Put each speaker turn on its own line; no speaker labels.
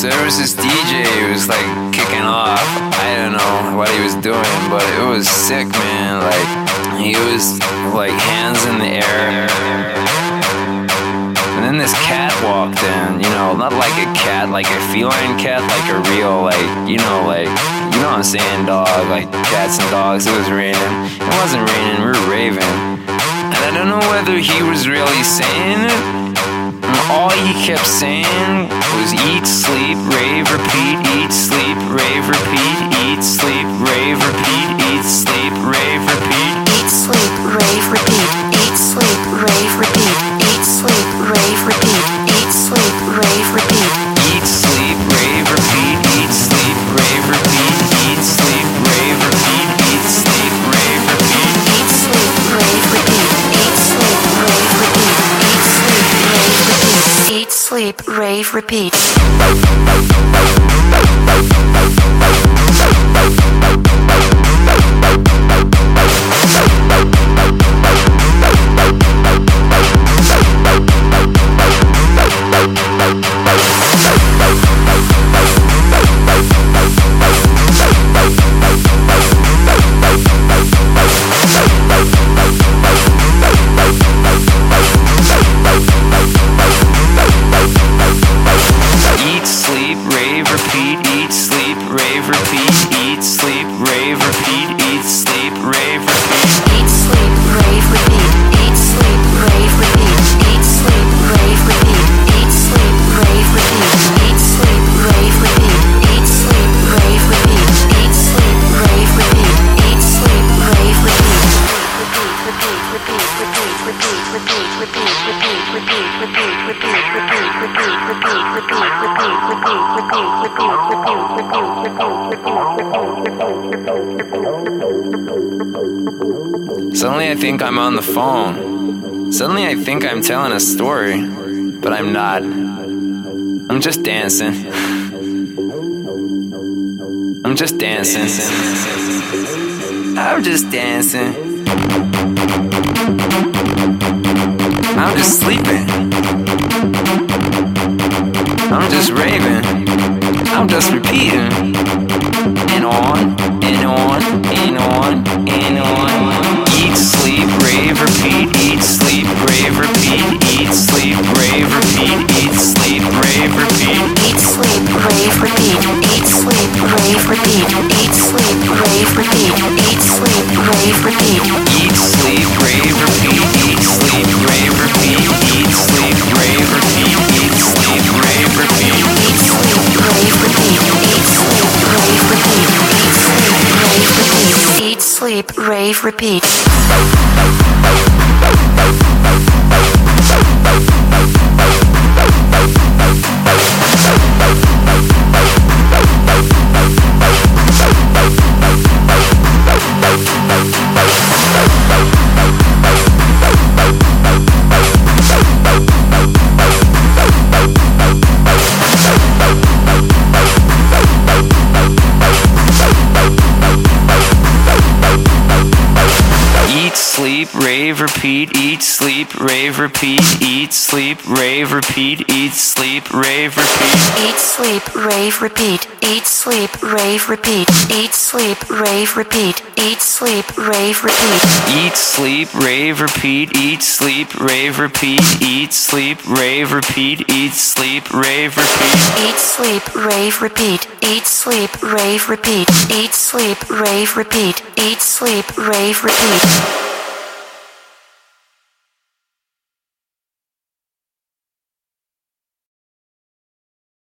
So there was this DJ who was like kicking off. I don't know what he was doing, but it was sick, man. Like, he was like hands in the air. And then this cat walked in, you know, not like a cat, like a feline cat, like a real, like, you know what I'm saying, dog, like cats and dogs. It was raining. It wasn't raining, we were raving. And I don't know whether he was really saying it. And all he kept saying was eat, sleep, rave, repeat, eat, sleep, rave, repeat, eat, sleep, rave, repeat, eat, sleep, rave, repeat.
Eat, sleep, rave, repeat, eat, sleep, rave, repeat, eat, sleep, rave, repeat, eat, sleep, rave, repeat.
Eat, sleep, rave, repeat, eat, sleep, rave, repeat, eat, sleep, rave, repeat, eat, sleep, rave, repeat.
Eat, sleep, rave, repeat, eat, sleep, rave, repeat, eat, sleep, rave, repeat. Eat,
sleep, rave, repeat, eat, sleep, rave, repeat, eat, sleep, rave, repeat, eat, sleep, rave, repeat.
Eat, sleep, rave, repeat, eat, sleep, rave, repeat, eat, sleep, rave, repeat, eat, sleep, rave, repeat, eat, sleep, rave, repeat, eat, sleep, rave, repeat, eat, sleep, rave, repeat, eat, sleep, rave, repeat. Repeat, repeat, repeat, repeat, repeat, repeat, repeat, repeat, repeat, repeat, repeat, repeat, repeat, repeat, repeat,
Suddenly I think I'm on the phone. Suddenly I think I'm telling a story, but I'm not. I'm just dancing. I'm just dancing. I'm just dancing. I'm just sleeping. I'm just raving. I'm just repeating. And on, and on, and on, and on. Eat, sleep, rave, repeat, eat, sleep, rave, repeat, eat, sleep, rave, repeat, eat, sleep, rave, repeat.
Eat, sleep, rave, repeat, eat, sleep, rave, repeat, eat, sleep, rave, repeat, eat, sleep, rave, repeat.
Eat, sleep, rave, repeat, eat, sleep, rave, repeat, eat, sleep, rave, repeat, eat, sleep, rave, repeat.
Eat, sleep, rave, repeat, eat, sleep, rave, repeat, eat, sleep, rave, repeat. Eat, sleep, rave, repeat.
Sleep, rave, repeat, eat, sleep, rave, repeat, eat, sleep, rave, repeat, eat, sleep, rave, repeat.
Eat, sleep, rave, repeat, eat, sleep, rave, repeat, eat, sleep, rave, repeat, eat, sleep, rave, repeat.
Eat, sleep, rave, repeat, eat, sleep, rave, repeat, eat, sleep, rave, repeat, eat, sleep, rave, repeat.
Eat, sleep, rave, repeat, eat, sleep, rave, repeat, eat, sleep, rave, repeat, eat, sleep, rave, repeat.